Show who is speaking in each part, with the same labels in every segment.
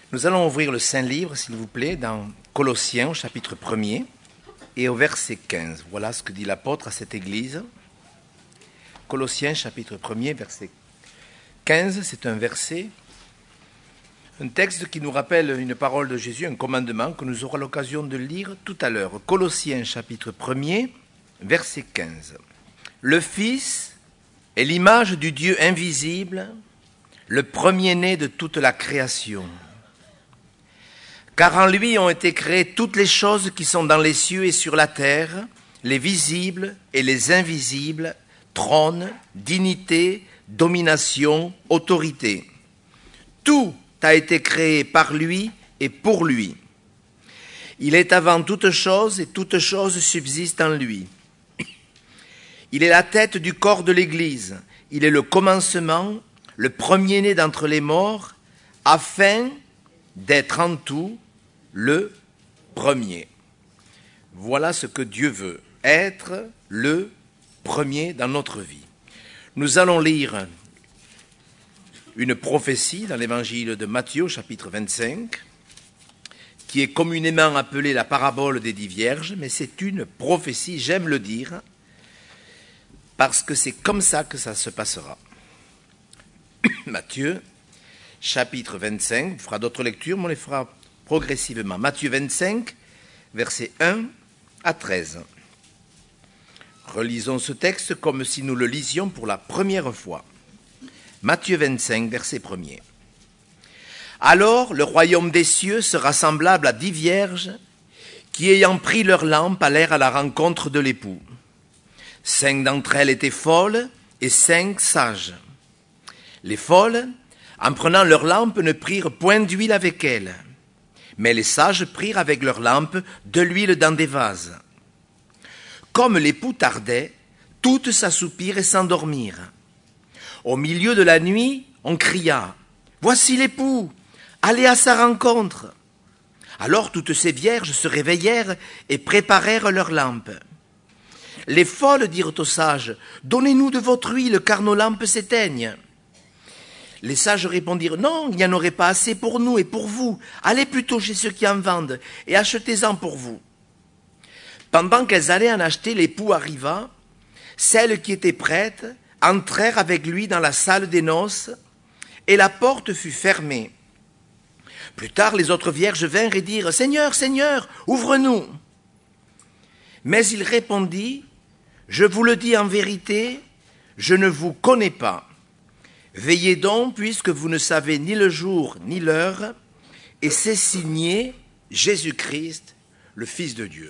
Speaker 1: Nous allons ouvrir le Saint-Livre, s'il vous plaît, dans Colossiens, au chapitre 1er, et au verset 15. Voilà ce que dit l'apôtre à cette église. Colossiens, chapitre 1er, verset 15, c'est un verset, un texte qui nous rappelle une parole de Jésus, un commandement que nous aurons l'occasion de lire tout à l'heure. Colossiens, chapitre 1er, verset 15. Le Fils est l'image du Dieu invisible, le premier-né de toute la création. Car en lui ont été créées toutes les choses qui sont dans les cieux et sur la terre, les visibles et les invisibles, trône, dignité, domination, autorité. Tout a été créé par lui et pour lui. Il est avant toute chose et toute chose subsiste en lui. Il est la tête du corps de l'Église. Il est le commencement, le premier-né d'entre les morts, afin d'être en tout le premier. Voilà ce que Dieu veut, être le premier dans notre vie. Nous allons lire une prophétie dans l'évangile de Matthieu, chapitre 25, qui est communément appelée la parabole des 10 vierges, mais c'est une prophétie, j'aime le dire, parce que c'est comme ça que ça se passera. Matthieu, chapitre 25, on fera d'autres lectures, mais on les fera progressivement. Matthieu 25, versets 1 à 13. Relisons ce texte comme si nous le lisions pour la première fois. Matthieu 25, verset 1er. Alors le royaume des cieux sera semblable à 10 vierges qui, ayant pris leur lampe, allèrent à la rencontre de l'époux. 5 d'entre elles étaient folles et 5 sages. Les folles, en prenant leur lampe, ne prirent point d'huile avec elles, mais les sages prirent avec leur lampe de l'huile dans des vases. Comme l'époux tardait, toutes s'assoupirent et s'endormirent. Au milieu de la nuit, on cria « Voici l'époux, allez à sa rencontre !» Alors toutes ces vierges se réveillèrent et préparèrent leurs lampes. Les folles dirent aux sages « Donnez-nous de votre huile, car nos lampes s'éteignent. » Les sages répondirent « Non, il n'y en aurait pas assez pour nous et pour vous. Allez plutôt chez ceux qui en vendent et achetez-en pour vous. » Pendant qu'elles allaient en acheter, l'époux arriva. Celles qui étaient prêtes entrèrent avec lui dans la salle des noces et la porte fut fermée. Plus tard, les autres vierges vinrent et dirent « Seigneur, Seigneur, ouvre-nous !» Mais il répondit « Je vous le dis en vérité, je ne vous connais pas. Veillez donc, puisque vous ne savez ni le jour ni l'heure, et c'est signé Jésus-Christ, le Fils de Dieu. »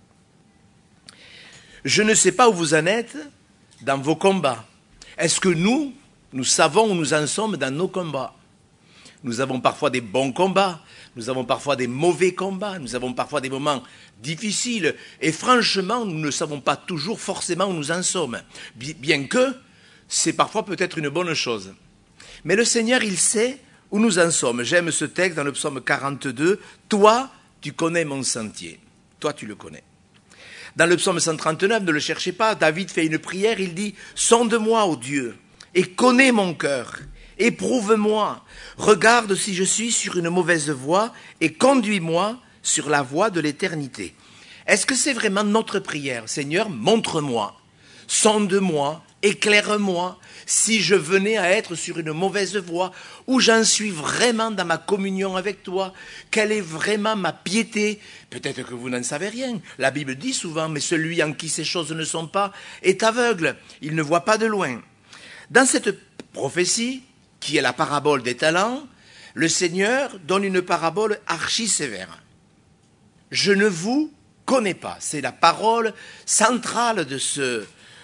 Speaker 1: Je ne sais pas où vous en êtes dans vos combats. Est-ce que nous savons où nous en sommes dans nos combats? Nous avons parfois des bons combats, nous avons parfois des mauvais combats, nous avons parfois des moments difficiles, et franchement, nous ne savons pas toujours forcément où nous en sommes, bien que c'est parfois peut-être une bonne chose. Mais le Seigneur, il sait où nous en sommes. J'aime ce texte dans le psaume 42. « Toi, tu connais mon sentier. » Toi, tu le connais. Dans le psaume 139, ne le cherchez pas, David fait une prière, il dit « Sonde-moi, ô Dieu, et connais mon cœur. Éprouve-moi. Regarde si je suis sur une mauvaise voie et conduis-moi sur la voie de l'éternité. » Est-ce que c'est vraiment notre prière? Seigneur, montre-moi, sonde-moi, éclaire-moi si je venais à être sur une mauvaise voie, où j'en suis vraiment dans ma communion avec toi, quelle est vraiment ma piété. Peut-être que vous n'en savez rien. La Bible dit souvent, mais celui en qui ces choses ne sont pas est aveugle, il ne voit pas de loin. Dans cette prophétie, qui est la parabole des talents, le Seigneur donne une parabole archi sévère. Je ne vous connais pas. C'est la parole centrale de ce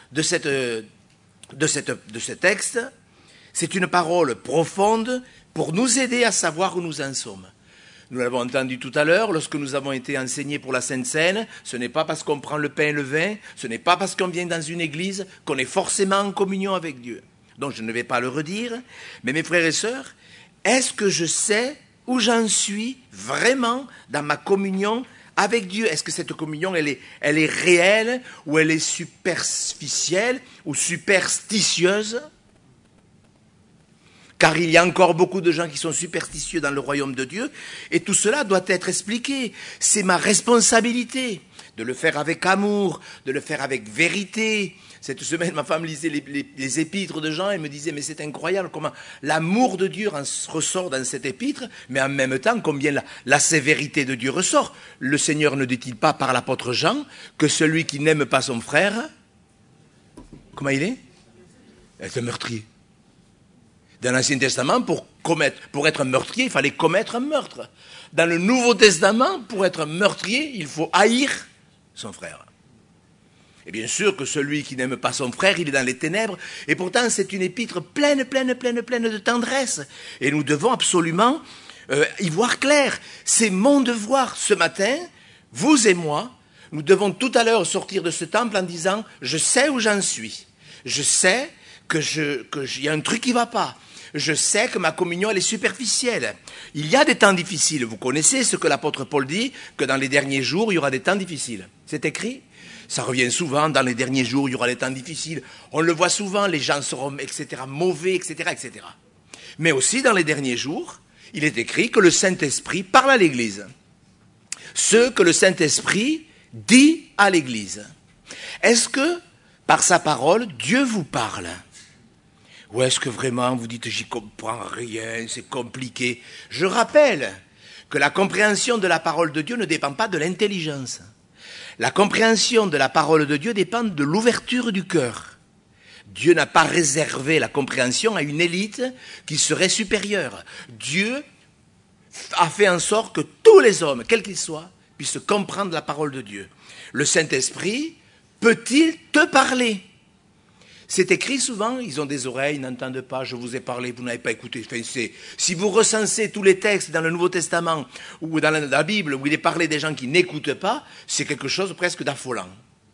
Speaker 1: texte. C'est une parole profonde pour nous aider à savoir où nous en sommes. Nous l'avons entendu tout à l'heure, lorsque nous avons été enseignés pour la Sainte Seine, ce n'est pas parce qu'on prend le pain et le vin, ce n'est pas parce qu'on vient dans une église qu'on est forcément en communion avec Dieu. Donc je ne vais pas le redire, mais mes frères et sœurs, est-ce que je sais où j'en suis vraiment dans ma communion avec Dieu? Est-ce que cette communion, elle est réelle, ou elle est superficielle, ou superstitieuse? car il y a encore beaucoup de gens qui sont superstitieux dans le royaume de Dieu, et tout cela doit être expliqué. C'est ma responsabilité de le faire avec amour, de le faire avec vérité. Cette semaine, ma femme lisait les épîtres de Jean, elle me disait, mais c'est incroyable comment l'amour de Dieu ressort dans cette épître, mais en même temps, combien la sévérité de Dieu ressort. Le Seigneur ne dit-il pas par l'apôtre Jean que celui qui n'aime pas son frère, comment il est un meurtrier. Dans l'Ancien Testament, pour être un meurtrier, il fallait commettre un meurtre. Dans le Nouveau Testament, pour être un meurtrier, il faut haïr son frère. Et bien sûr que celui qui n'aime pas son frère, il est dans les ténèbres. Et pourtant, c'est une épître pleine de tendresse. Et nous devons absolument y voir clair. C'est mon devoir ce matin, vous et moi, nous devons tout à l'heure sortir de ce temple en disant, je sais où j'en suis. Je sais qu'il y a un truc qui ne va pas. Je sais que ma communion, elle est superficielle. Il y a des temps difficiles. Vous connaissez ce que l'apôtre Paul dit, que dans les derniers jours, il y aura des temps difficiles. C'est écrit. Ça revient souvent, dans les derniers jours, il y aura des temps difficiles. On le voit souvent, les gens seront, etc., mauvais, etc., etc. Mais aussi, dans les derniers jours, il est écrit que le Saint-Esprit parle à l'Église. Ce que le Saint-Esprit dit à l'Église. Est-ce que, par sa parole, Dieu vous parle ? Ou est-ce que vraiment vous dites, j'y comprends rien, c'est compliqué ? Je rappelle que la compréhension de la parole de Dieu ne dépend pas de l'intelligence. La compréhension de la parole de Dieu dépend de l'ouverture du cœur. Dieu n'a pas réservé la compréhension à une élite qui serait supérieure. Dieu a fait en sorte que tous les hommes, quels qu'ils soient, puissent comprendre la parole de Dieu. Le Saint-Esprit peut-il te parler ? C'est écrit souvent, ils ont des oreilles, ils n'entendent pas, je vous ai parlé, vous n'avez pas écouté. Enfin, si vous recensez tous les textes dans le Nouveau Testament ou dans la Bible où il est parlé des gens qui n'écoutent pas, c'est quelque chose presque d'affolant.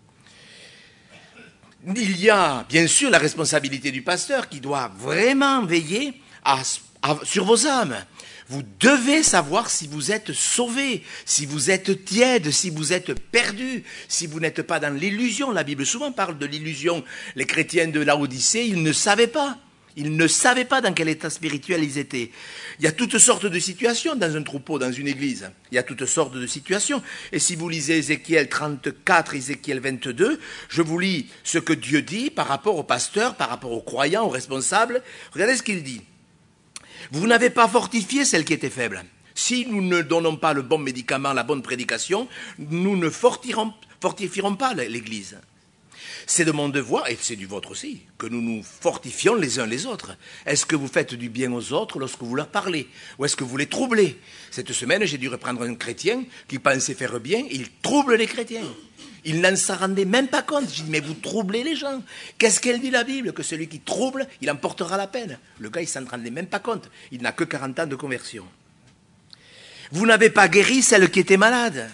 Speaker 1: Il y a bien sûr la responsabilité du pasteur qui doit vraiment veiller sur vos âmes. Vous devez savoir si vous êtes sauvés, si vous êtes tièdes, si vous êtes perdus, si vous n'êtes pas dans l'illusion. La Bible souvent parle de l'illusion. Les chrétiens de Laodicée, ils ne savaient pas. Ils ne savaient pas dans quel état spirituel ils étaient. Il y a toutes sortes de situations dans un troupeau, dans une église. Il y a toutes sortes de situations. Et si vous lisez Ézéchiel 34, Ézéchiel 22, je vous lis ce que Dieu dit par rapport aux pasteurs, par rapport aux croyants, aux responsables. Regardez ce qu'il dit. Vous n'avez pas fortifié celle qui était faible. Si nous ne donnons pas le bon médicament, la bonne prédication, nous ne fortifierons pas l'Église. C'est de mon devoir, et c'est du vôtre aussi, que nous nous fortifions les uns les autres. Est-ce que vous faites du bien aux autres lorsque vous leur parlez ? Ou est-ce que vous les troublez ? Cette semaine, j'ai dû reprendre un chrétien qui pensait faire bien, et il trouble les chrétiens. Il n'en s'en rendait même pas compte. J'ai dit, mais vous troublez les gens. Qu'est-ce qu'elle dit la Bible ? Que celui qui trouble, il en portera la peine. Le gars, il s'en rendait même pas compte. Il n'a que 40 ans de conversion. Vous n'avez pas guéri celle qui était malade.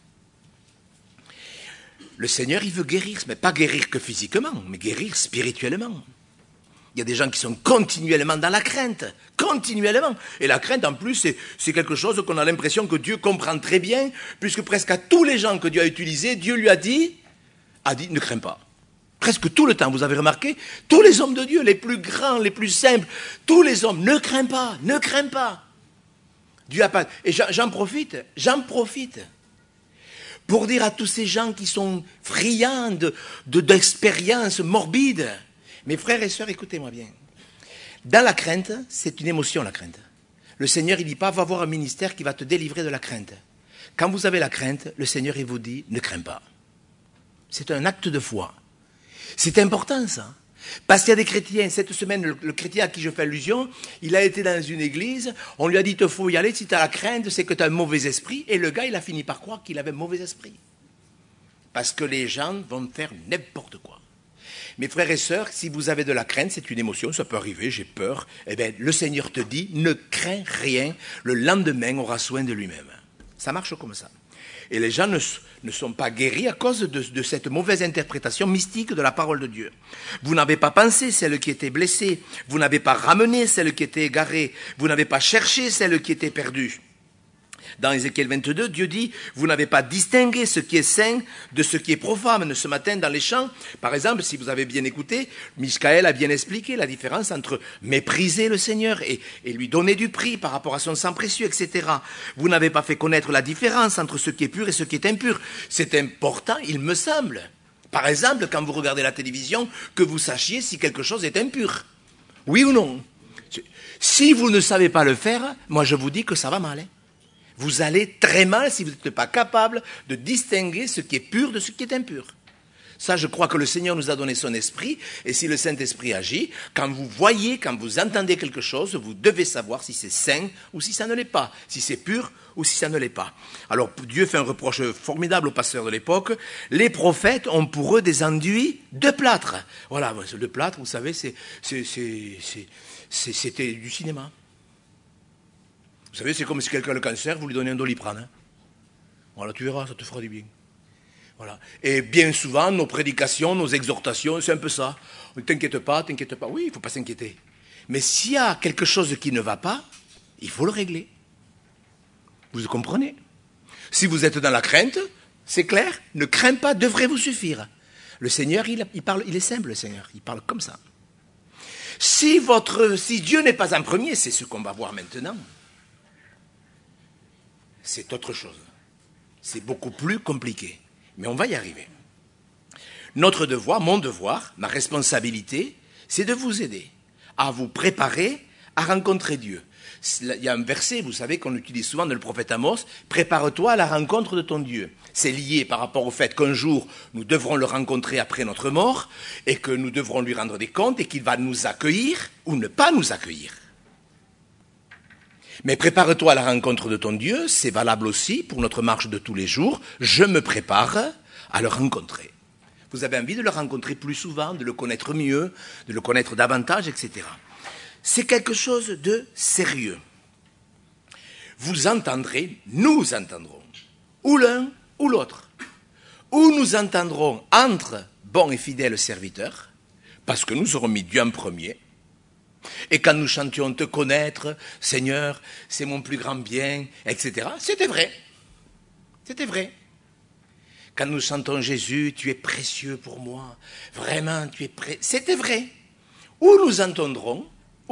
Speaker 1: Le Seigneur, il veut guérir, mais pas guérir que physiquement, mais guérir spirituellement. Il y a des gens qui sont continuellement dans la crainte, continuellement. Et la crainte, en plus, c'est quelque chose qu'on a l'impression que Dieu comprend très bien, puisque presque à tous les gens que Dieu a utilisés, Dieu lui a dit, ne crains pas. Presque tout le temps, vous avez remarqué, tous les hommes de Dieu, les plus grands, les plus simples, tous les hommes, ne crains pas, ne crains pas. Dieu a pas. Et j'en profite pour dire à tous ces gens qui sont friands d'expériences morbides. Mes frères et sœurs, écoutez-moi bien. Dans la crainte, c'est une émotion, la crainte. Le Seigneur, il ne dit pas, va voir un ministère qui va te délivrer de la crainte. Quand vous avez la crainte, le Seigneur, il vous dit, ne crains pas. C'est un acte de foi. C'est important, ça. Parce qu'il y a des chrétiens, cette semaine, le chrétien à qui je fais allusion, il a été dans une église, on lui a dit, il faut y aller, si tu as la crainte, c'est que tu as un mauvais esprit, et le gars, il a fini par croire qu'il avait un mauvais esprit. Parce que les gens vont faire n'importe quoi. Mes frères et sœurs, si vous avez de la crainte, c'est une émotion, ça peut arriver, j'ai peur. Eh bien, le Seigneur te dit, ne crains rien, le lendemain aura soin de lui-même. Ça marche comme ça. Et les gens ne sont pas guéris à cause de cette mauvaise interprétation mystique de la parole de Dieu. Vous n'avez pas pensé celle qui était blessée, vous n'avez pas ramené celle qui était égarée, vous n'avez pas cherché celle qui était perdue. Dans Ézéchiel 22, Dieu dit, vous n'avez pas distingué ce qui est saint de ce qui est profane. Ce matin, dans les chants, par exemple, si vous avez bien écouté, Michaël a bien expliqué la différence entre mépriser le Seigneur et lui donner du prix par rapport à son sang précieux, etc. Vous n'avez pas fait connaître la différence entre ce qui est pur et ce qui est impur. C'est important, il me semble. Par exemple, quand vous regardez la télévision, que vous sachiez si quelque chose est impur. Oui ou non? Si vous ne savez pas le faire, moi je vous dis que ça va mal. Vous allez très mal si vous n'êtes pas capable de distinguer ce qui est pur de ce qui est impur. Ça, je crois que le Seigneur nous a donné son esprit, et si le Saint-Esprit agit, quand vous voyez, quand vous entendez quelque chose, vous devez savoir si c'est saint ou si ça ne l'est pas, si c'est pur ou si ça ne l'est pas. Alors, Dieu fait un reproche formidable aux pasteurs de l'époque. Les prophètes ont pour eux des enduits de plâtre. Voilà, le plâtre, vous savez, c'était du cinéma. Vous savez, c'est comme si quelqu'un a le cancer, vous lui donnez un Doliprane. Hein. Voilà, tu verras, ça te fera du bien. Voilà. Et bien souvent, nos prédications, nos exhortations, c'est un peu ça. T'inquiète pas. Oui, il ne faut pas s'inquiéter. Mais s'il y a quelque chose qui ne va pas, il faut le régler. Vous comprenez? Si vous êtes dans la crainte, c'est clair, ne crains pas, devrait vous suffire. Le Seigneur, il est simple, le Seigneur, il parle comme ça. Si Dieu n'est pas en premier, c'est ce qu'on va voir maintenant. C'est autre chose. C'est beaucoup plus compliqué. Mais on va y arriver. Notre devoir, mon devoir, ma responsabilité, c'est de vous aider à vous préparer à rencontrer Dieu. Il y a un verset, vous savez, qu'on utilise souvent dans le prophète Amos, « Prépare-toi à la rencontre de ton Dieu ». C'est lié par rapport au fait qu'un jour, nous devrons le rencontrer après notre mort, et que nous devrons lui rendre des comptes, et qu'il va nous accueillir ou ne pas nous accueillir. Mais prépare-toi à la rencontre de ton Dieu, c'est valable aussi pour notre marche de tous les jours. Je me prépare à le rencontrer. Vous avez envie de le rencontrer plus souvent, de le connaître mieux, de le connaître davantage, etc. C'est quelque chose de sérieux. Vous entendrez, nous entendrons, ou l'un ou l'autre. Ou nous entendrons entre bons et fidèles serviteurs, parce que nous aurons mis Dieu en premier. Et quand nous chantions « Te connaître, Seigneur, c'est mon plus grand bien », etc., c'était vrai. C'était vrai. Quand nous chantons « Jésus, tu es précieux pour moi, vraiment, tu es précieux », c'était vrai. Ou nous entendrons,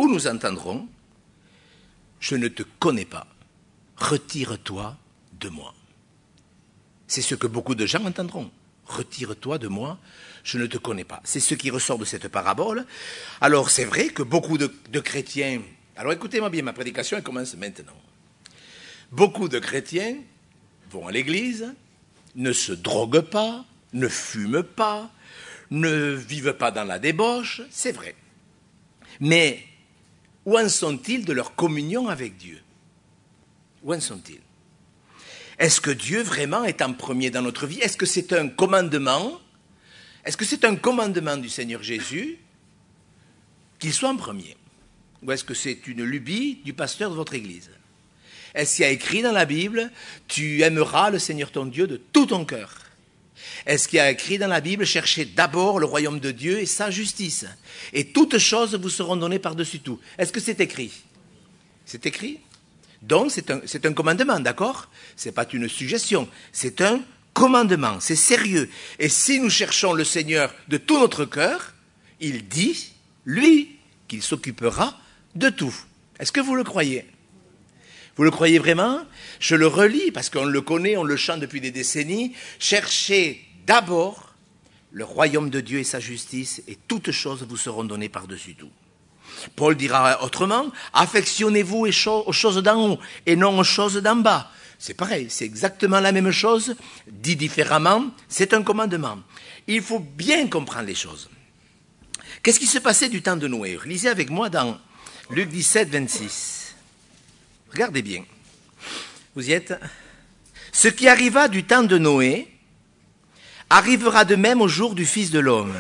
Speaker 1: « Je ne te connais pas, retire-toi de moi ». C'est ce que beaucoup de gens entendront. « Retire-toi de moi ». Je ne te connais pas. C'est ce qui ressort de cette parabole. Alors, c'est vrai que beaucoup de chrétiens... Alors, écoutez-moi bien, ma prédication, elle commence maintenant. Beaucoup de chrétiens vont à l'église, ne se droguent pas, ne fument pas, ne vivent pas dans la débauche, c'est vrai. Mais, où en sont-ils de leur communion avec Dieu? Où en sont-ils? Est-ce que Dieu vraiment est en premier dans notre vie? Est-ce que c'est un commandement? Est-ce que c'est un commandement du Seigneur Jésus qu'il soit en premier? Ou est-ce que c'est une lubie du pasteur de votre église? Est-ce qu'il y a écrit dans la Bible « Tu aimeras le Seigneur ton Dieu de tout ton cœur » Est-ce qu'il y a écrit dans la Bible « Cherchez d'abord le royaume de Dieu et sa justice, et toutes choses vous seront données par-dessus tout » Est-ce que c'est écrit? C'est écrit? Donc c'est un commandement, d'accord? Ce n'est pas une suggestion, c'est un commandement, c'est sérieux. Et si nous cherchons le Seigneur de tout notre cœur, il dit, lui, qu'il s'occupera de tout. Est-ce que vous le croyez? Vous le croyez vraiment? Je le relis parce qu'on le connaît, on le chante depuis des décennies. Cherchez d'abord le royaume de Dieu et sa justice, et toutes choses vous seront données par-dessus tout. Paul dira autrement, affectionnez-vous aux choses d'en haut et non aux choses d'en bas. C'est pareil, c'est exactement la même chose, dit différemment, c'est un commandement. Il faut bien comprendre les choses. Qu'est-ce qui se passait du temps de Noé? Lisez avec moi dans Luc 17, 26. Regardez bien. Vous y êtes? Ce qui arriva du temps de Noé arrivera de même au jour du Fils de l'homme.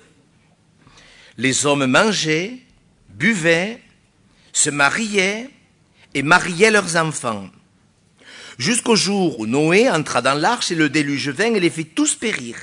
Speaker 1: Les hommes mangeaient, buvaient, se mariaient et mariaient leurs enfants. Jusqu'au jour où Noé entra dans l'arche et le déluge vint et les fit tous périr.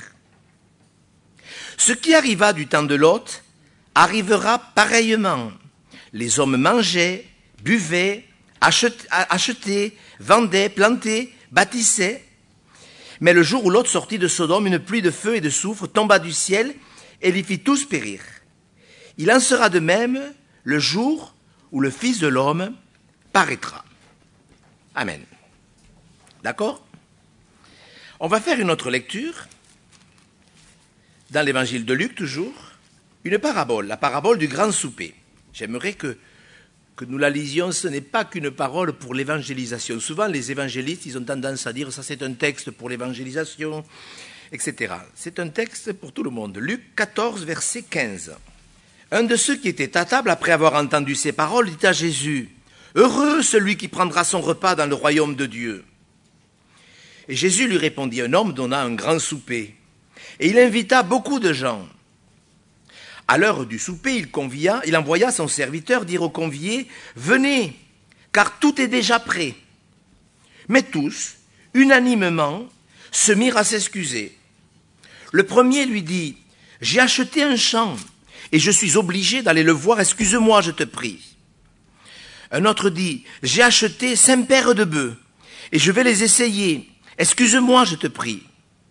Speaker 1: Ce qui arriva du temps de Lot arrivera pareillement. Les hommes mangeaient, buvaient, achetait, vendait, plantait, bâtissait. Mais le jour où Lot sortit de Sodome, une pluie de feu et de soufre tomba du ciel et les fit tous périr. Il en sera de même le jour où le Fils de l'homme paraîtra. Amen. D'accord ? On va faire une autre lecture, dans l'évangile de Luc toujours, une parabole, la parabole du grand souper. J'aimerais que nous la lisions, ce n'est pas qu'une parole pour l'évangélisation. Souvent, les évangélistes, ils ont tendance à dire, ça c'est un texte pour l'évangélisation, etc. C'est un texte pour tout le monde. Luc 14, verset 15. Un de ceux qui étaient à table, après avoir entendu ces paroles, dit à Jésus, « Heureux celui qui prendra son repas dans le royaume de Dieu. » Et Jésus lui répondit, un homme donna un grand souper, et il invita beaucoup de gens. À l'heure du souper, il envoya son serviteur dire aux conviés, « Venez, car tout est déjà prêt. » Mais tous, unanimement, se mirent à s'excuser. Le premier lui dit, « J'ai acheté un champ, et je suis obligé d'aller le voir, excuse-moi, je te prie. » Un autre dit, « J'ai acheté 5 paires de bœufs, et je vais les essayer, excuse-moi, je te prie. »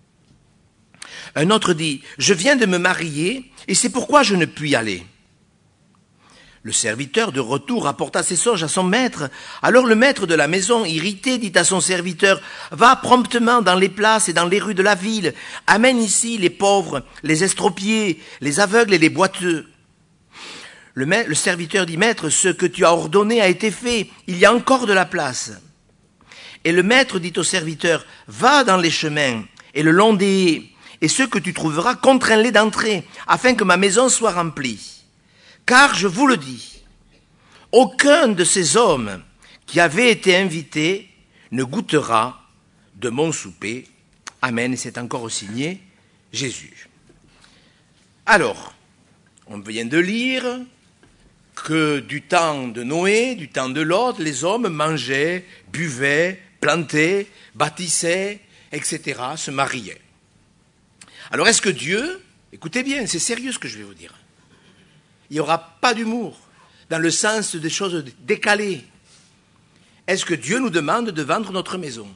Speaker 1: Un autre dit, « Je viens de me marier, et c'est pourquoi je ne puis aller. » Le serviteur de retour rapporta ses songes à son maître. Alors le maître de la maison, irrité, dit à son serviteur, « Va promptement dans les places et dans les rues de la ville, amène ici les pauvres, les estropiés, les aveugles et les boiteux. » Le serviteur dit, « Maître, ce que tu as ordonné a été fait, il y a encore de la place. » Et le maître dit au serviteur, « Va dans les chemins et le long des haies, et ceux que tu trouveras, contrains-les d'entrer, afin que ma maison soit remplie. Car je vous le dis, aucun de ces hommes qui avaient été invités ne goûtera de mon souper. » Amen. Et c'est encore signé Jésus. Alors, on vient de lire que du temps de Noé, du temps de Lot, les hommes mangeaient, buvaient, plantaient, bâtissaient, etc., se mariaient. Alors est-ce que Dieu, écoutez bien, c'est sérieux ce que je vais vous dire, il n'y aura pas d'humour dans le sens des choses décalées. Est-ce que Dieu nous demande de vendre notre maison?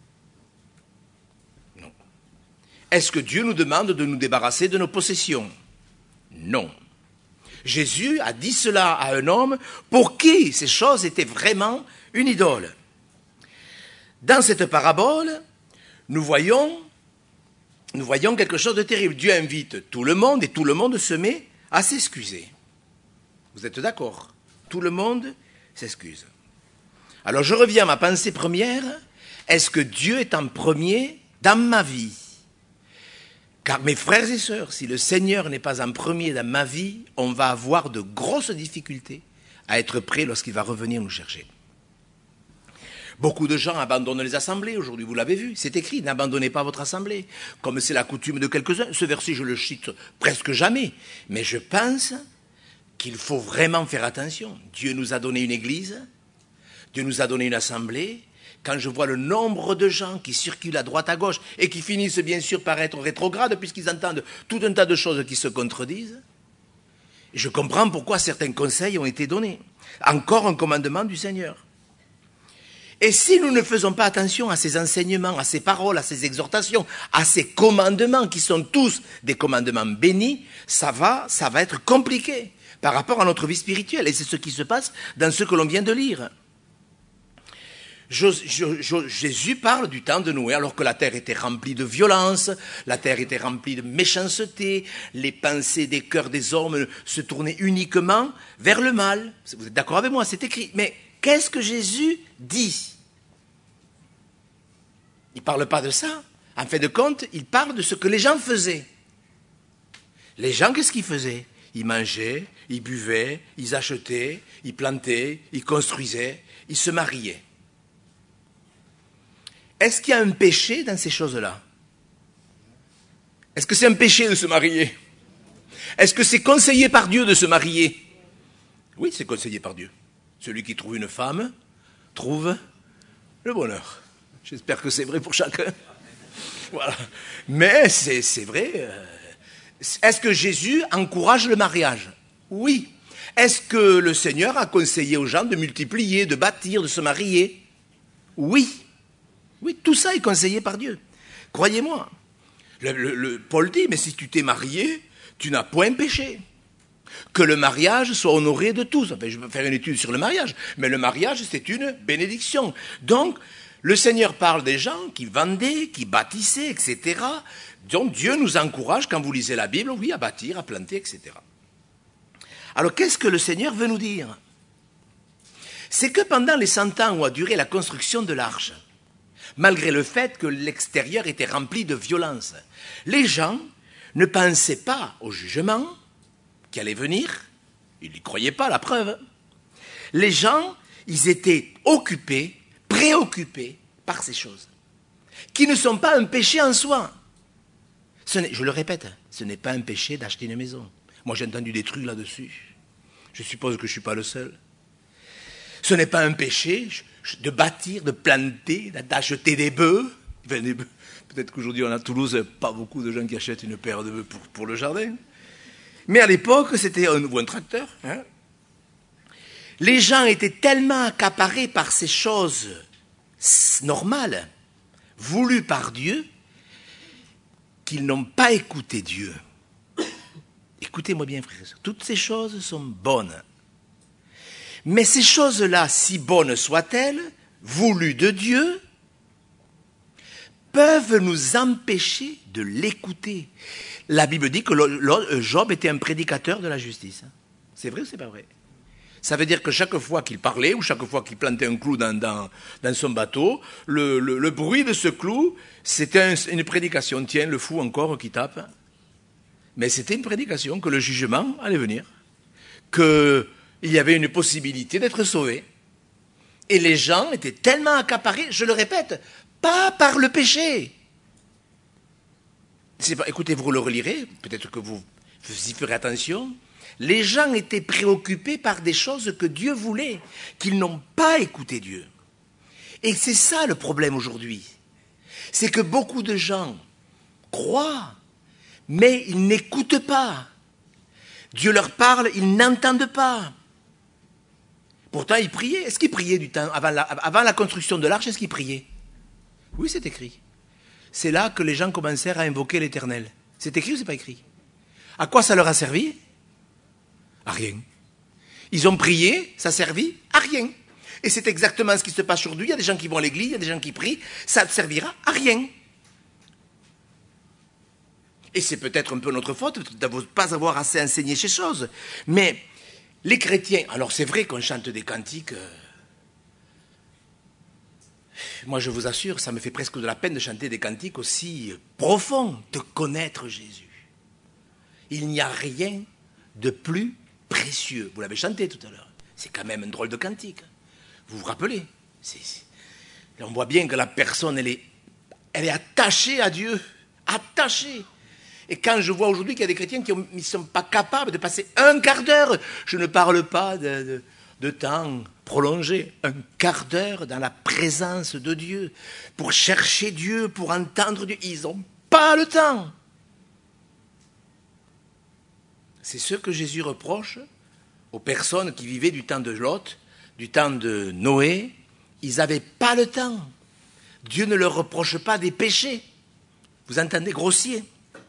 Speaker 1: Non. Est-ce que Dieu nous demande de nous débarrasser de nos possessions? Non. Jésus a dit cela à un homme pour qui ces choses étaient vraiment une idole. Dans cette parabole, nous voyons quelque chose de terrible. Dieu invite tout le monde et tout le monde se met à s'excuser. Vous êtes d'accord? Tout le monde s'excuse. Alors je reviens à ma pensée première. Est-ce que Dieu est en premier dans ma vie? Car mes frères et sœurs, si le Seigneur n'est pas en premier dans ma vie, on va avoir de grosses difficultés à être prêts lorsqu'il va revenir nous chercher. Beaucoup de gens abandonnent les assemblées aujourd'hui, vous l'avez vu, c'est écrit, n'abandonnez pas votre assemblée, comme c'est la coutume de quelques-uns. Ce verset, je le cite presque jamais, mais je pense qu'il faut vraiment faire attention. Dieu nous a donné une église, Dieu nous a donné une assemblée. Quand je vois le nombre de gens qui circulent à droite à gauche et qui finissent bien sûr par être rétrogrades puisqu'ils entendent tout un tas de choses qui se contredisent, je comprends pourquoi certains conseils ont été donnés. Encore un commandement du Seigneur. Et si nous ne faisons pas attention à ces enseignements, à ces paroles, à ces exhortations, à ces commandements qui sont tous des commandements bénis, ça va être compliqué par rapport à notre vie spirituelle. Et c'est ce qui se passe dans ce que l'on vient de lire. Jésus parle du temps de Noé, alors que la terre était remplie de violence, la terre était remplie de méchanceté, les pensées des cœurs des hommes se tournaient uniquement vers le mal. Vous êtes d'accord avec moi, c'est écrit. Mais qu'est-ce que Jésus dit? Il ne parle pas de ça. En fin de compte, il parle de ce que les gens faisaient. Les gens, qu'est-ce qu'ils faisaient? Ils mangeaient, ils buvaient, ils achetaient, ils plantaient, ils construisaient, ils se mariaient. Est-ce qu'il y a un péché dans ces choses-là? Est-ce que c'est un péché de se marier? Est-ce que c'est conseillé par Dieu de se marier? Oui, c'est conseillé par Dieu. Celui qui trouve une femme trouve le bonheur. J'espère que c'est vrai pour chacun. Voilà. Mais c'est vrai. Est-ce que Jésus encourage le mariage? Oui. Est-ce que le Seigneur a conseillé aux gens de multiplier, de bâtir, de se marier? Oui. Oui, tout ça est conseillé par Dieu. Croyez-moi. Paul dit, mais si tu t'es marié, tu n'as point péché. Que le mariage soit honoré de tous. Enfin, je vais faire une étude sur le mariage, mais le mariage, c'est une bénédiction. Donc, le Seigneur parle des gens qui vendaient, qui bâtissaient, etc. Donc, Dieu nous encourage, quand vous lisez la Bible, oui, à bâtir, à planter, etc. Alors, qu'est-ce que le Seigneur veut nous dire? C'est que pendant les 100 ans où a duré la construction de l'arche, malgré le fait que l'extérieur était rempli de violence, les gens ne pensaient pas au jugement qui allait venir. Ils n'y croyaient pas, la preuve. Les gens, ils étaient occupés, préoccupés par ces choses, qui ne sont pas un péché en soi. Je le répète, ce n'est pas un péché d'acheter une maison. Moi, j'ai entendu des trucs là-dessus. Je suppose que je ne suis pas le seul. Ce n'est pas un péché de bâtir, de planter, d'acheter des bœufs. Enfin, peut-être qu'aujourd'hui, on a à Toulouse pas beaucoup de gens qui achètent une paire de bœufs pour le jardin. Mais à l'époque, c'était un tracteur. Hein. Les gens étaient tellement accaparés par ces choses normales, voulues par Dieu, qu'ils n'ont pas écouté Dieu. Écoutez-moi bien, frères et sœurs, toutes ces choses sont bonnes. Mais ces choses-là, si bonnes soient-elles, voulues de Dieu, peuvent nous empêcher de l'écouter. La Bible dit que Job était un prédicateur de la justice. C'est vrai ou c'est pas vrai? Ça veut dire que chaque fois qu'il parlait ou chaque fois qu'il plantait un clou dans son bateau, le bruit de ce clou, c'était une prédication. Tiens, le fou encore qui tape. Mais c'était une prédication que le jugement allait venir, qu'il y avait une possibilité d'être sauvé. Et les gens étaient tellement accaparés, je le répète, pas par le péché. Écoutez, vous le relirez, peut-être que vous y ferez attention. Les gens étaient préoccupés par des choses que Dieu voulait, qu'ils n'ont pas écouté Dieu. Et c'est ça le problème aujourd'hui. C'est que beaucoup de gens croient, mais ils n'écoutent pas. Dieu leur parle, ils n'entendent pas. Pourtant, ils priaient. Est-ce qu'ils priaient du temps avant la construction de l'arche? Est-ce qu'ils priaient? Oui, c'est écrit. C'est là que les gens commencèrent à invoquer l'Éternel. C'est écrit ou c'est pas écrit? À quoi ça leur a servi? À rien. Ils ont prié, ça a servi à rien. Et c'est exactement ce qui se passe aujourd'hui. Il y a des gens qui vont à l'église, il y a des gens qui prient, ça ne servira à rien. Et c'est peut-être un peu notre faute de ne pas avoir assez enseigné ces choses. Mais les chrétiens, alors c'est vrai qu'on chante des cantiques. Moi, je vous assure, ça me fait presque de la peine de chanter des cantiques aussi profonds, de connaître Jésus. Il n'y a rien de plus précieux. Vous l'avez chanté tout à l'heure. C'est quand même un drôle de cantique. Vous vous rappelez? On voit bien que la personne, elle est attachée à Dieu. Attachée. Et quand je vois aujourd'hui qu'il y a des chrétiens qui ne sont pas capables de passer un quart d'heure, je ne parle pas de temps prolongé, un quart d'heure dans la présence de Dieu, pour chercher Dieu, pour entendre Dieu. Ils n'ont pas le temps. C'est ce que Jésus reproche aux personnes qui vivaient du temps de Lot, du temps de Noé. Ils n'avaient pas le temps. Dieu ne leur reproche pas des péchés. Vous entendez, grossier.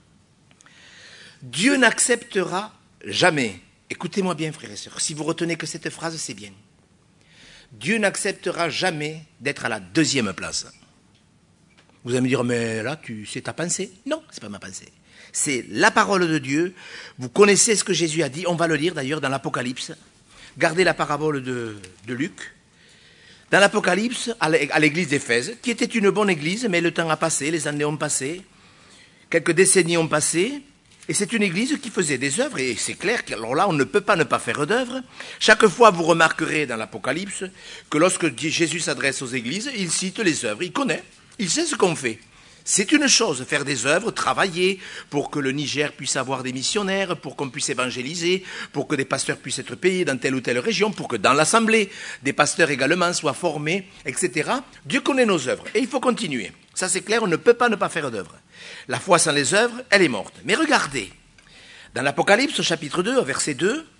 Speaker 1: Dieu n'acceptera jamais, écoutez-moi bien frères et sœurs, si vous retenez que cette phrase, c'est bien. Dieu n'acceptera jamais d'être à la deuxième place. Vous allez me dire, mais là, c'est ta pensée? Non, ce n'est pas ma pensée. C'est la parole de Dieu. Vous connaissez ce que Jésus a dit, on va le lire d'ailleurs dans l'Apocalypse. Gardez la parabole de Luc. Dans l'Apocalypse, à l'église d'Éphèse, qui était une bonne église, mais le temps a passé, les années ont passé, quelques décennies ont passé, et c'est une église qui faisait des œuvres, et c'est clair qu'alors là, on ne peut pas ne pas faire d'œuvres. Chaque fois, vous remarquerez dans l'Apocalypse que lorsque Jésus s'adresse aux églises, il cite les œuvres, il connaît, il sait ce qu'on fait. C'est une chose, faire des œuvres, travailler pour que le Niger puisse avoir des missionnaires, pour qu'on puisse évangéliser, pour que des pasteurs puissent être payés dans telle ou telle région, pour que dans l'assemblée, des pasteurs également soient formés, etc. Dieu connaît nos œuvres, et il faut continuer. Ça c'est clair, on ne peut pas ne pas faire d'œuvres. La foi sans les œuvres, elle est morte. Mais regardez, dans l'Apocalypse, au chapitre 2, au verset 2,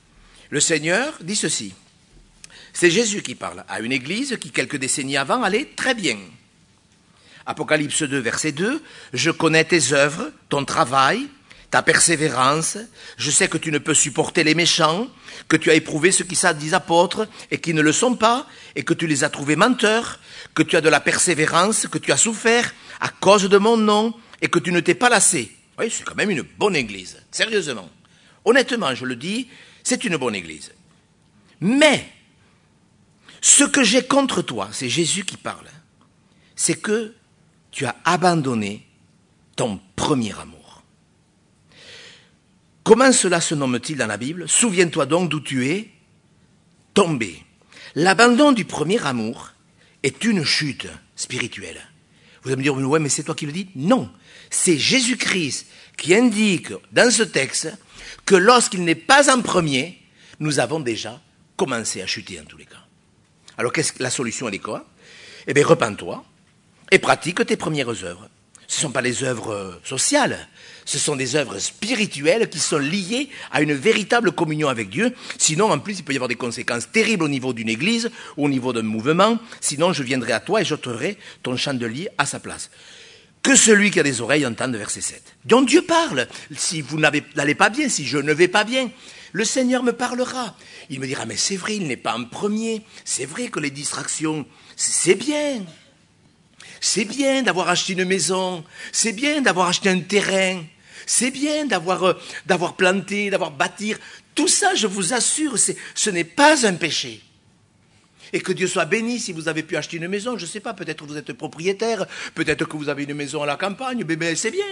Speaker 1: Le Seigneur dit ceci. C'est Jésus qui parle à une église qui, quelques décennies avant, allait très bien. Apocalypse 2, verset 2, « Je connais tes œuvres, ton travail, ta persévérance. Je sais que tu ne peux supporter les méchants, que tu as éprouvé ceux qui se disent apôtres et qui ne le sont pas, et que tu les as trouvés menteurs, que tu as de la persévérance, que tu as souffert à cause de mon nom, et que tu ne t'es pas lassé. » Oui, c'est quand même une bonne église, sérieusement. Honnêtement, je le dis, c'est une bonne église. Mais, ce que j'ai contre toi, c'est Jésus qui parle, c'est que tu as abandonné ton premier amour. Comment cela se nomme-t-il dans la Bible? Souviens-toi donc d'où tu es tombé. L'abandon du premier amour est une chute spirituelle. Vous allez me dire, ouais, mais c'est toi qui le dis? Non, c'est Jésus-Christ qui indique dans ce texte que lorsqu'il n'est pas en premier, nous avons déjà commencé à chuter en tous les cas. Alors, la solution, elle est quoi? Eh bien, repens-toi et pratique tes premières œuvres. Ce ne sont pas les œuvres sociales, ce sont des œuvres spirituelles qui sont liées à une véritable communion avec Dieu. Sinon, en plus, il peut y avoir des conséquences terribles au niveau d'une église ou au niveau d'un mouvement. Sinon, je viendrai à toi et j'ôterai ton chandelier à sa place. Que celui qui a des oreilles entende, verset 7. Donc Dieu parle. Si vous n'allez pas bien, si je ne vais pas bien, le Seigneur me parlera. Il me dira, mais c'est vrai, il n'est pas en premier. C'est vrai que les distractions, c'est bien. C'est bien d'avoir acheté une maison. C'est bien d'avoir acheté un terrain. C'est bien d'avoir planté, d'avoir bâti. Tout ça, je vous assure, ce n'est pas un péché. Et que Dieu soit béni si vous avez pu acheter une maison. Je ne sais pas, peut-être que vous êtes propriétaire, peut-être que vous avez une maison à la campagne, mais c'est bien.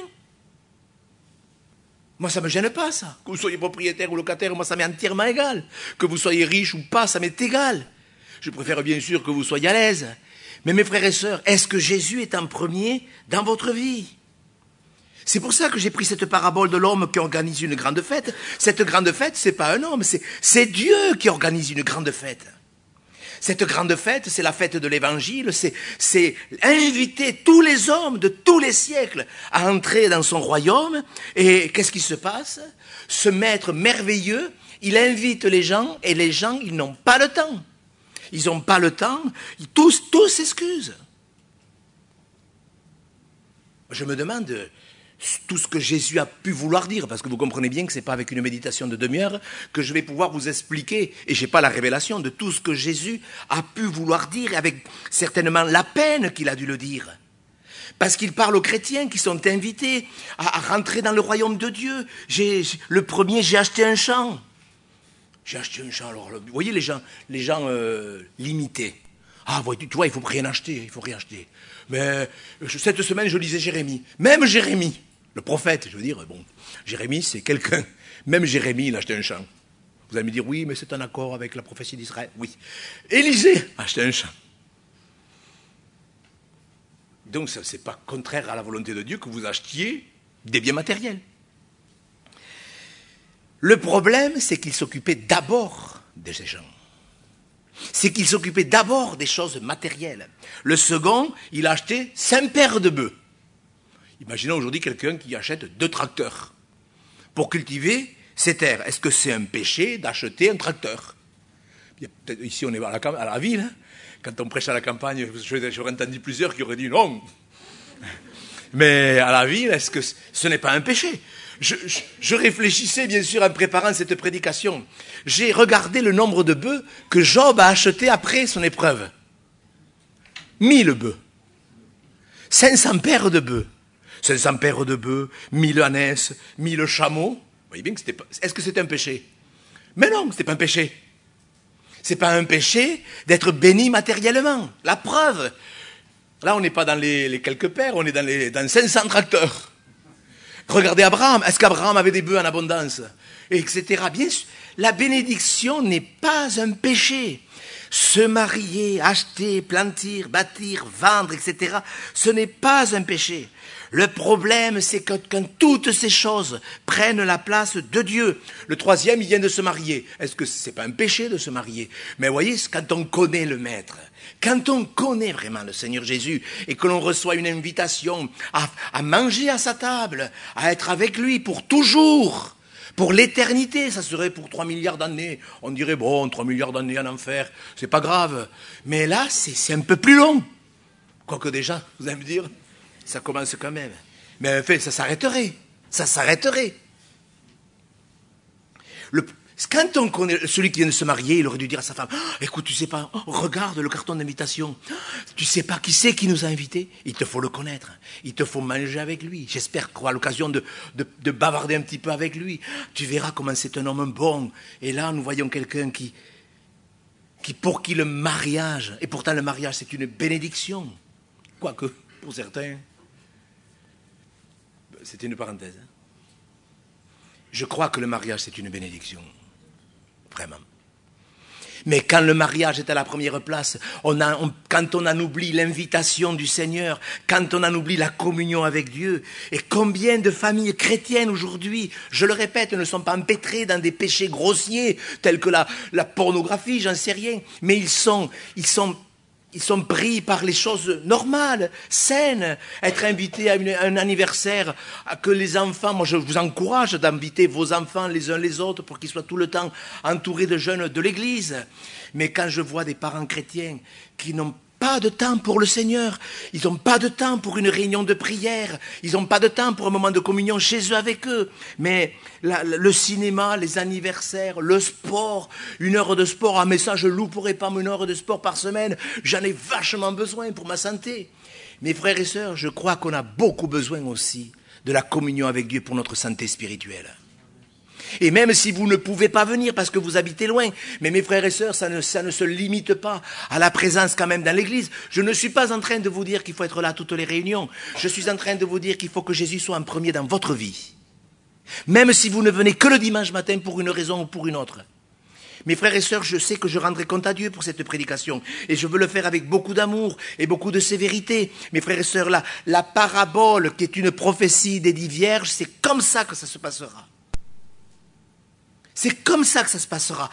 Speaker 1: Moi, ça ne me gêne pas, ça. Que vous soyez propriétaire ou locataire, moi, ça m'est entièrement égal. Que vous soyez riche ou pas, ça m'est égal. Je préfère bien sûr que vous soyez à l'aise. Mais mes frères et sœurs, est-ce que Jésus est en premier dans votre vie? C'est pour ça que j'ai pris cette parabole de l'homme qui organise une grande fête. Cette grande fête, c'est pas un homme, c'est Dieu qui organise une grande fête. Cette grande fête, c'est la fête de l'Évangile, c'est inviter tous les hommes de tous les siècles à entrer dans son royaume. Et qu'est-ce qui se passe? Ce maître merveilleux, il invite les gens, et les gens, ils n'ont pas le temps. Ils n'ont pas le temps, tous s'excusent. Je me demande tout ce que Jésus a pu vouloir dire, parce que vous comprenez bien que ce n'est pas avec une méditation de demi-heure que je vais pouvoir vous expliquer, et je n'ai pas la révélation de tout ce que Jésus a pu vouloir dire, et avec certainement la peine qu'il a dû le dire. Parce qu'il parle aux chrétiens qui sont invités à rentrer dans le royaume de Dieu. Le premier, j'ai acheté un champ. J'ai acheté un champ. Alors, vous voyez les gens limités. Ah, tu vois, il faut rien acheter, Mais cette semaine, je lisais Jérémie. Même Jérémie, le prophète, je veux dire, bon, Jérémie, c'est quelqu'un. Même Jérémie, il a acheté un champ. Vous allez me dire, oui, mais c'est en accord avec la prophétie d'Israël. Oui. Élisée a acheté un champ. Donc, ce n'est pas contraire à la volonté de Dieu que vous achetiez des biens matériels. Le problème, c'est qu'il s'occupait d'abord de ces gens. C'est qu'il s'occupait d'abord des choses matérielles. Le second, il a acheté 5 paires de bœufs. Imaginons aujourd'hui quelqu'un qui achète 2 tracteurs pour cultiver ses terres. Est-ce que c'est un péché d'acheter un tracteur? Ici, on est à la ville. Hein. Quand on prêche à la campagne, j'aurais entendu plusieurs qui auraient dit non. Mais à la ville, est-ce que ce n'est pas un péché? Je réfléchissais bien sûr en préparant cette prédication. J'ai regardé le nombre de bœufs que Job a acheté après son épreuve. 1000 bœufs. 500 paires de bœufs. 500 paires de bœufs, 1000 ânesses, 1000 chameaux. Vous voyez bien que c'était pas... Est-ce que c'était un péché? Mais non, c'était pas un péché. C'est pas un péché d'être béni matériellement. La preuve. Là, on n'est pas dans les quelques paires, on est dans 500 tracteurs. Regardez Abraham. Est-ce qu'Abraham avait des bœufs en abondance? Etc. Bien sûr, la bénédiction n'est pas un péché. Se marier, acheter, planter, bâtir, vendre, etc. Ce n'est pas un péché. Le problème, c'est que quand toutes ces choses prennent la place de Dieu. Le troisième, il vient de se marier. Est-ce que c'est pas un péché de se marier? Mais vous voyez, quand on connaît le Maître, quand on connaît vraiment le Seigneur Jésus et que l'on reçoit une invitation à manger à sa table, à être avec lui pour toujours, Pour l'éternité, ça serait pour 3 milliards d'années. On dirait, bon, 3 milliards d'années en enfer, c'est pas grave. Mais là, c'est un peu plus long. Quoique déjà, vous allez me dire, ça commence quand même. Mais en fait, ça s'arrêterait. Ça s'arrêterait. Quand on connaît celui qui vient de se marier, il aurait dû dire à sa femme, écoute, tu sais pas, regarde le carton d'invitation. Tu sais pas qui c'est qui nous a invités. Il te faut le connaître. Il te faut manger avec lui. J'espère qu'on aura l'occasion de bavarder un petit peu avec lui. Tu verras comment c'est un homme bon. Et là, nous voyons quelqu'un qui pour qui le mariage, et pourtant le mariage c'est une bénédiction. Quoique, pour certains, c'était une parenthèse. Je crois que le mariage c'est une bénédiction. Vraiment. Mais quand le mariage est à la première place, quand on en oublie l'invitation du Seigneur, quand on en oublie la communion avec Dieu, et combien de familles chrétiennes aujourd'hui, je le répète, ne sont pas empêtrées dans des péchés grossiers, tels que la pornographie, j'en sais rien, mais ils sont pris par les choses normales, saines. Être invité à un anniversaire, que les enfants, moi je vous encourage d'inviter vos enfants les uns les autres pour qu'ils soient tout le temps entourés de jeunes de l'Église. Mais quand je vois des parents chrétiens qui n'ont pas de temps pour le Seigneur, ils n'ont pas de temps pour une réunion de prière, ils n'ont pas de temps pour un moment de communion chez eux avec eux, mais le cinéma, les anniversaires, le sport, 1 heure de sport, mais ça je louperai pas 1 heure de sport par semaine, j'en ai vachement besoin pour ma santé. Mes frères et sœurs, je crois qu'on a beaucoup besoin aussi de la communion avec Dieu pour notre santé spirituelle. Et même si vous ne pouvez pas venir parce que vous habitez loin, mais mes frères et sœurs, ça ne se limite pas à la présence quand même dans l'église. Je ne suis pas en train de vous dire qu'il faut être là à toutes les réunions. Je suis en train de vous dire qu'il faut que Jésus soit en premier dans votre vie. Même si vous ne venez que le dimanche matin pour une raison ou pour une autre. Mes frères et sœurs, je sais que je rendrai compte à Dieu pour cette prédication. Et je veux le faire avec beaucoup d'amour et beaucoup de sévérité. Mes frères et sœurs, la parabole qui est une prophétie des 10 vierges, c'est comme ça que ça se passera. C'est comme ça que ça se passera.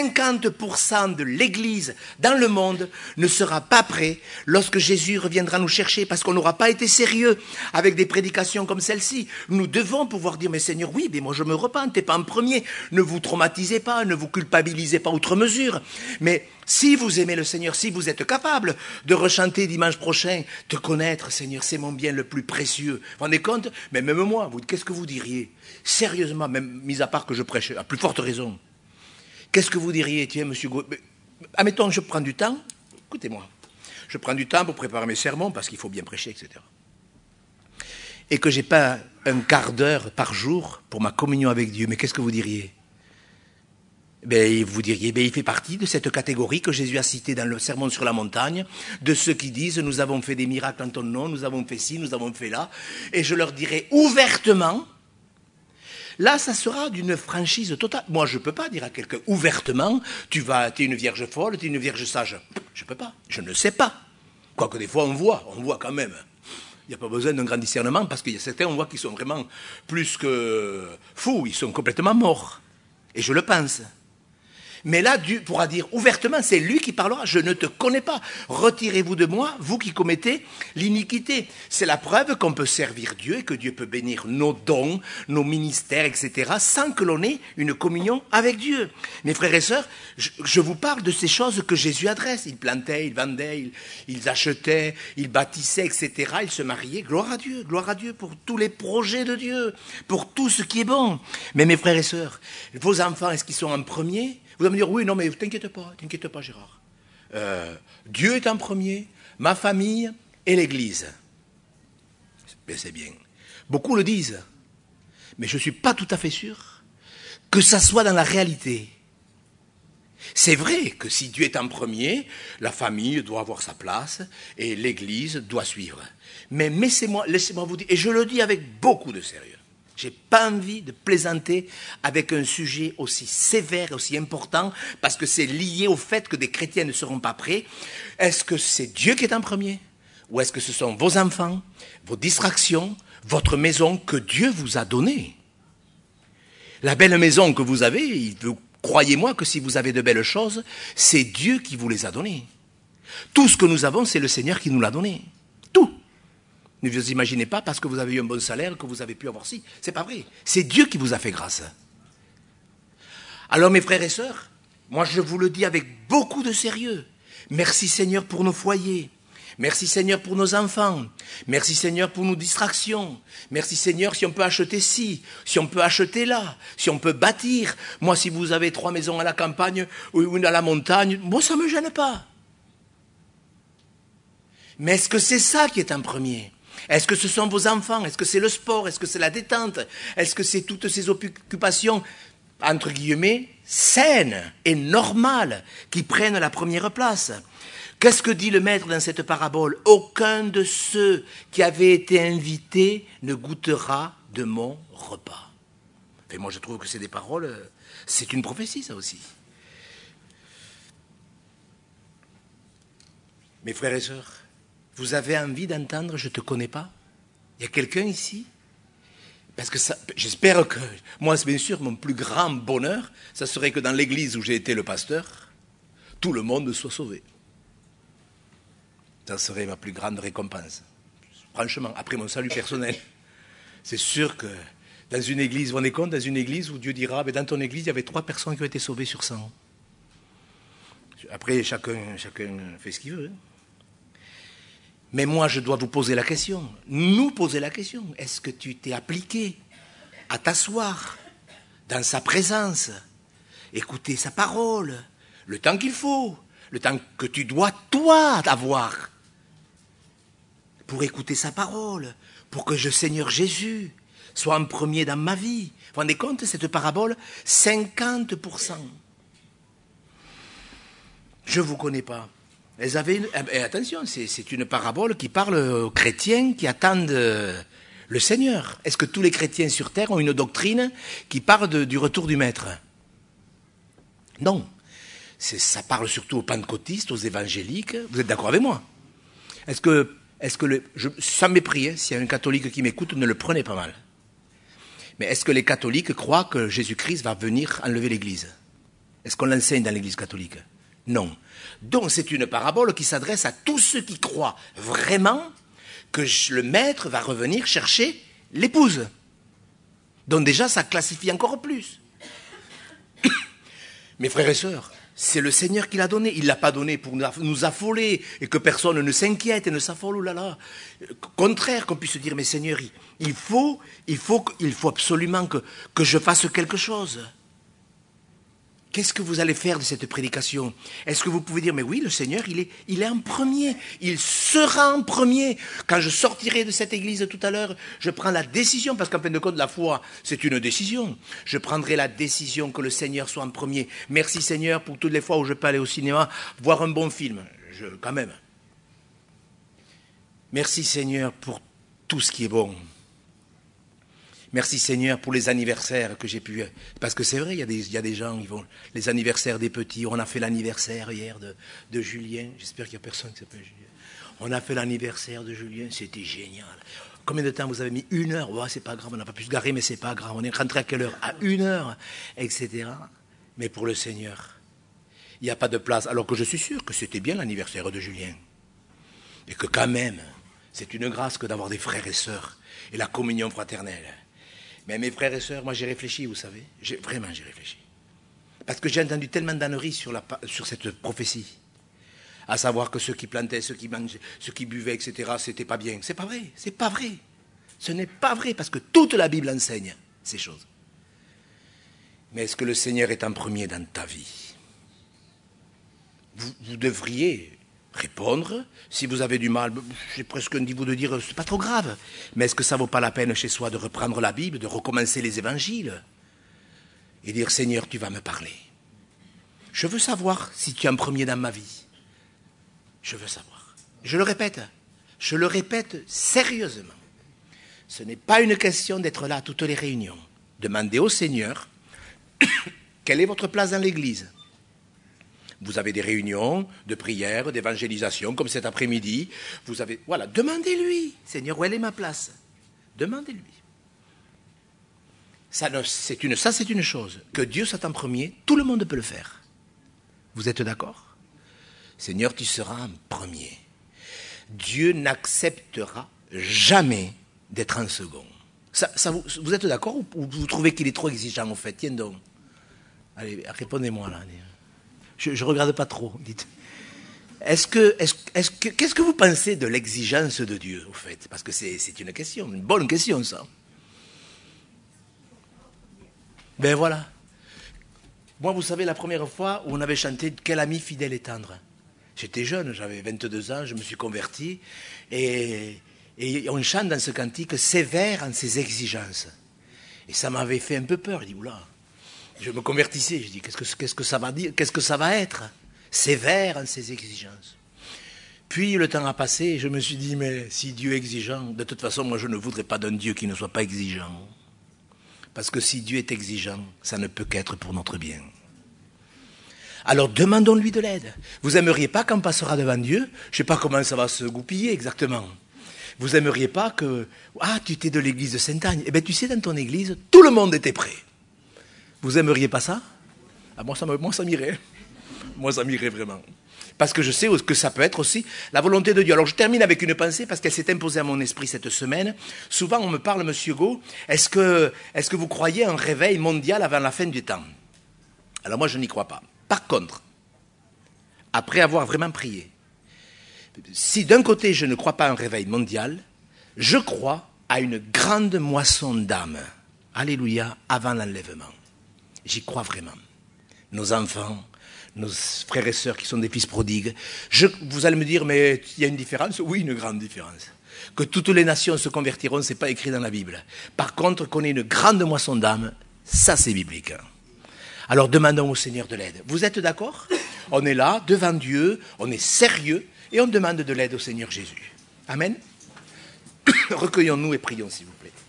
Speaker 1: 50% de l'Église dans le monde ne sera pas prêt lorsque Jésus reviendra nous chercher parce qu'on n'aura pas été sérieux avec des prédications comme celle-ci. Nous devons pouvoir dire, mais Seigneur, oui, mais moi je me repens, t'es pas en premier. Ne vous traumatisez pas, ne vous culpabilisez pas outre mesure. Mais si vous aimez le Seigneur, si vous êtes capable de rechanter dimanche prochain, te connaître, Seigneur, c'est mon bien le plus précieux. Vous vous rendez compte? Mais même moi, qu'est-ce que vous diriez? Sérieusement, même mis à part que je prêche, à plus forte raison. Qu'est-ce que vous diriez? Tiens, monsieur admettons, je prends du temps, écoutez-moi, je prends du temps pour préparer mes sermons, parce qu'il faut bien prêcher, etc. Et que j'ai pas un quart d'heure par jour pour ma communion avec Dieu, mais qu'est-ce que vous diriez? Vous diriez, il fait partie de cette catégorie que Jésus a citée dans le Sermon sur la montagne, de ceux qui disent, nous avons fait des miracles en ton nom, nous avons fait ci, nous avons fait là, et je leur dirai ouvertement, là, ça sera d'une franchise totale. Moi, je ne peux pas dire à quelqu'un ouvertement, tu es une vierge folle, tu es une vierge sage. Je ne peux pas, je ne sais pas. Quoique des fois, on voit quand même. Il n'y a pas besoin d'un grand discernement, parce qu'il y a certains, on voit qu'ils sont vraiment plus que fous, ils sont complètement morts. Et je le pense. Mais là, Dieu pourra dire ouvertement, c'est lui qui parlera, je ne te connais pas. Retirez-vous de moi, vous qui commettez l'iniquité. C'est la preuve qu'on peut servir Dieu et que Dieu peut bénir nos dons, nos ministères, etc., sans que l'on ait une communion avec Dieu. Mes frères et sœurs, je vous parle de ces choses que Jésus adresse. Il plantait, il vendait, ils achetaient, il bâtissait, etc., il se mariait. Gloire à Dieu pour tous les projets de Dieu, pour tout ce qui est bon. Mais mes frères et sœurs, vos enfants, est-ce qu'ils sont en premier ? Vous allez me dire, oui, non, mais t'inquiète pas, Gérard. Dieu est en premier, ma famille et l'Église. C'est bien. Beaucoup le disent, mais je ne suis pas tout à fait sûr que ça soit dans la réalité. C'est vrai que si Dieu est en premier, la famille doit avoir sa place et l'Église doit suivre. Mais laissez-moi vous dire, et je le dis avec beaucoup de sérieux, j'ai pas envie de plaisanter avec un sujet aussi sévère, aussi important, parce que c'est lié au fait que des chrétiens ne seront pas prêts. Est-ce que c'est Dieu qui est en premier? Ou est-ce que ce sont vos enfants, vos distractions, votre maison que Dieu vous a donnée? La belle maison que vous avez, croyez-moi que si vous avez de belles choses, c'est Dieu qui vous les a données. Tout ce que nous avons, c'est le Seigneur qui nous l'a donné. Tout. Ne vous imaginez pas parce que vous avez eu un bon salaire que vous avez pu avoir ci. C'est pas vrai. C'est Dieu qui vous a fait grâce. Alors mes frères et sœurs, moi je vous le dis avec beaucoup de sérieux. Merci Seigneur pour nos foyers. Merci Seigneur pour nos enfants. Merci Seigneur pour nos distractions. Merci Seigneur si on peut acheter ci, si on peut acheter là, si on peut bâtir. Moi, si vous avez 3 maisons à la campagne ou une à la montagne, moi ça ne me gêne pas. Mais est-ce que c'est ça qui est en premier ? Est-ce que ce sont vos enfants ? Est-ce que c'est le sport ? Est-ce que c'est la détente ? Est-ce que c'est toutes ces occupations, entre guillemets, saines et normales qui prennent la première place ? Qu'est-ce que dit le maître dans cette parabole ? Aucun de ceux qui avaient été invités ne goûtera de mon repas. Et moi, je trouve que c'est des paroles, c'est une prophétie, ça aussi. Mes frères et sœurs, vous avez envie d'entendre « Je ne te connais pas » ? Il y a quelqu'un ici ? Parce que ça, j'espère que, moi, bien sûr, mon plus grand bonheur, ça serait que dans l'église où j'ai été le pasteur, tout le monde soit sauvé. Ça serait ma plus grande récompense. Franchement, après mon salut personnel. C'est sûr que dans une église, vous vous rendez compte, dans une église où Dieu dira, dans ton église, il y avait 3 personnes qui ont été sauvées sur 100. Après, chacun fait ce qu'il veut. Mais moi, je dois vous poser la question, nous poser la question. Est-ce que tu t'es appliqué à t'asseoir dans sa présence, écouter sa parole, le temps qu'il faut, le temps que tu dois, toi, avoir pour écouter sa parole, pour que le Seigneur Jésus soit en premier dans ma vie. Vous vous rendez compte, cette parabole, 50%. Je ne vous connais pas. Elles avaient attention, c'est une parabole qui parle aux chrétiens qui attendent le Seigneur. Est-ce que tous les chrétiens sur terre ont une doctrine qui parle du retour du Maître ? Non. Ça parle surtout aux pentecôtistes, aux évangéliques. Vous êtes d'accord avec moi ? Sans mépris, s'il y a un catholique qui m'écoute, ne le prenez pas mal. Mais est-ce que les catholiques croient que Jésus-Christ va venir enlever l'Église ? Est-ce qu'on l'enseigne dans l'Église catholique ? Non. Donc c'est une parabole qui s'adresse à tous ceux qui croient vraiment que le maître va revenir chercher l'épouse. Donc déjà, ça classifie encore plus. Mes frères et sœurs, c'est le Seigneur qui l'a donné. Il ne l'a pas donné pour nous affoler et que personne ne s'inquiète et ne s'affole. Oh là là. Contraire, qu'on puisse dire, mais Seigneur, il faut absolument que je fasse quelque chose. Qu'est-ce que vous allez faire de cette prédication ? Est-ce que vous pouvez dire, mais oui, le Seigneur, il est en premier. Il sera en premier. Quand je sortirai de cette église tout à l'heure, je prends la décision, parce qu'en fin de compte, la foi, c'est une décision. Je prendrai la décision que le Seigneur soit en premier. Merci Seigneur pour toutes les fois où je peux aller au cinéma, voir un bon film. Quand même. Merci Seigneur pour tout ce qui est bon. Merci Seigneur pour les anniversaires que j'ai pu... Parce que c'est vrai, il y a des gens qui vont... Les anniversaires des petits. On a fait l'anniversaire hier de Julien. J'espère qu'il n'y a personne qui s'appelle Julien. On a fait l'anniversaire de Julien. C'était génial. Combien de temps vous avez mis ? 1 heure. Ouais, c'est pas grave, on n'a pas pu se garer, mais c'est pas grave. On est rentré à quelle heure ? À 1 heure, etc. Mais pour le Seigneur, il n'y a pas de place. Alors que je suis sûr que c'était bien l'anniversaire de Julien. Et que quand même, c'est une grâce que d'avoir des frères et sœurs. Et la communion fraternelle. Mais mes frères et sœurs, moi j'ai réfléchi, vous savez. Vraiment, j'ai réfléchi. Parce que j'ai entendu tellement d'âneries sur cette prophétie. À savoir que ceux qui plantaient, ceux qui mangeaient, ceux qui buvaient, etc., c'était pas bien. C'est pas vrai, c'est pas vrai. Ce n'est pas vrai, parce que toute la Bible enseigne ces choses. Mais est-ce que le Seigneur est en premier dans ta vie ? Vous devriez répondre. Si vous avez du mal, j'ai presque un niveau de dire, c'est pas trop grave. Mais est-ce que ça vaut pas la peine chez soi de reprendre la Bible, de recommencer les évangiles et dire, Seigneur, tu vas me parler. Je veux savoir si tu es en premier dans ma vie. Je veux savoir. Je le répète sérieusement. Ce n'est pas une question d'être là à toutes les réunions. Demandez au Seigneur, quelle est votre place dans l'Église ? Vous avez des réunions de prière, d'évangélisation, comme cet après-midi. Voilà, demandez-lui, Seigneur, où est ma place ? Demandez-lui. Ça, c'est une chose. Que Dieu soit en premier, tout le monde peut le faire. Vous êtes d'accord ? Seigneur, tu seras en premier. Dieu n'acceptera jamais d'être en second. Vous êtes d'accord ou vous trouvez qu'il est trop exigeant, en fait ? Tiens donc. Allez, répondez-moi là. Je ne regarde pas trop, dites. Qu'est-ce que vous pensez de l'exigence de Dieu, au fait? Parce que c'est une question, une bonne question, ça. Ben voilà. Moi, vous savez, la première fois où on avait chanté « Quel ami fidèle et tendre », j'étais jeune, j'avais 22 ans, je me suis converti, et on chante dans ce cantique « Sévère en ses exigences ». Et ça m'avait fait un peu peur, je dis « Oula ». Je me convertissais, je dis qu'est-ce que ça va dire, qu'est-ce que ça va être? Sévère en ses exigences. Puis le temps a passé et je me suis dit, mais si Dieu est exigeant, de toute façon, moi je ne voudrais pas d'un Dieu qui ne soit pas exigeant. Parce que si Dieu est exigeant, ça ne peut qu'être pour notre bien. Alors demandons-lui de l'aide. Vous aimeriez pas quand on passera devant Dieu, je ne sais pas comment ça va se goupiller exactement. Vous aimeriez pas que, tu étais de l'église de Sainte-Agne. Eh bien tu sais, dans ton église, tout le monde était prêt. Vous aimeriez pas ça? Moi ça m'irait. Moi ça m'irait vraiment. Parce que je sais que ça peut être aussi la volonté de Dieu. Alors je termine avec une pensée parce qu'elle s'est imposée à mon esprit cette semaine. Souvent on me parle, Monsieur Gault, est-ce que vous croyez à un réveil mondial avant la fin du temps? Alors moi je n'y crois pas. Par contre, après avoir vraiment prié, si d'un côté je ne crois pas à un réveil mondial, je crois à une grande moisson d'âmes. Alléluia, avant l'enlèvement. J'y crois vraiment. Nos enfants, nos frères et sœurs qui sont des fils prodigues. Vous allez me dire, mais il y a une différence? Oui, une grande différence. Que toutes les nations se convertiront, ce n'est pas écrit dans la Bible. Par contre, qu'on ait une grande moisson d'âmes, ça c'est biblique. Alors demandons au Seigneur de l'aide. Vous êtes d'accord? On est là, devant Dieu, on est sérieux, et on demande de l'aide au Seigneur Jésus. Amen. Recueillons-nous et prions, s'il vous plaît.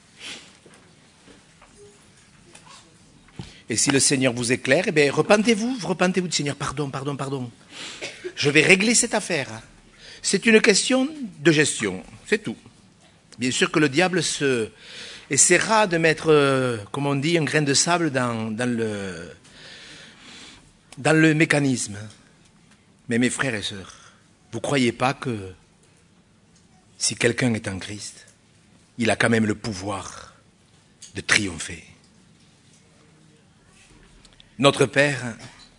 Speaker 1: Et si le Seigneur vous éclaire, eh bien, repentez-vous du Seigneur. Pardon. Je vais régler cette affaire. C'est une question de gestion, c'est tout. Bien sûr que le diable essaiera de mettre, comme on dit, un grain de sable dans le mécanisme. Mais mes frères et sœurs, vous ne croyez pas que si quelqu'un est en Christ, il a quand même le pouvoir de triompher? Notre Père,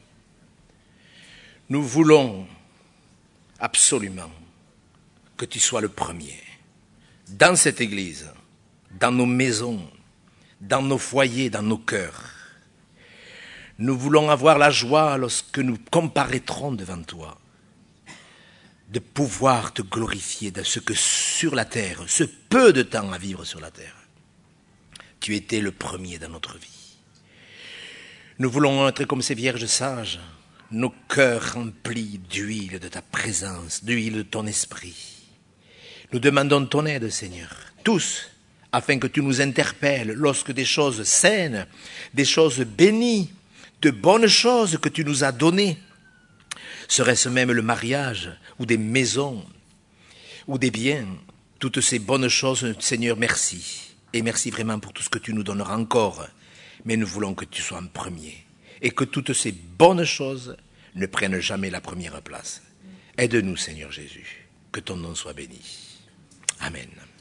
Speaker 1: nous voulons absolument que tu sois le premier dans cette église, dans nos maisons, dans nos foyers, dans nos cœurs. Nous voulons avoir la joie lorsque nous comparaîtrons devant toi, de pouvoir te glorifier de ce que sur la terre, ce peu de temps à vivre sur la terre, tu étais le premier dans notre vie. Nous voulons être comme ces vierges sages, nos cœurs remplis d'huile de ta présence, d'huile de ton esprit. Nous demandons ton aide, Seigneur, tous, afin que tu nous interpelles lorsque des choses saines, des choses bénies, de bonnes choses que tu nous as données, serait-ce même le mariage, ou des maisons, ou des biens, toutes ces bonnes choses, Seigneur, merci. Et merci vraiment pour tout ce que tu nous donneras encore. Mais nous voulons que tu sois en premier et que toutes ces bonnes choses ne prennent jamais la première place. Aide-nous, Seigneur Jésus, que ton nom soit béni. Amen.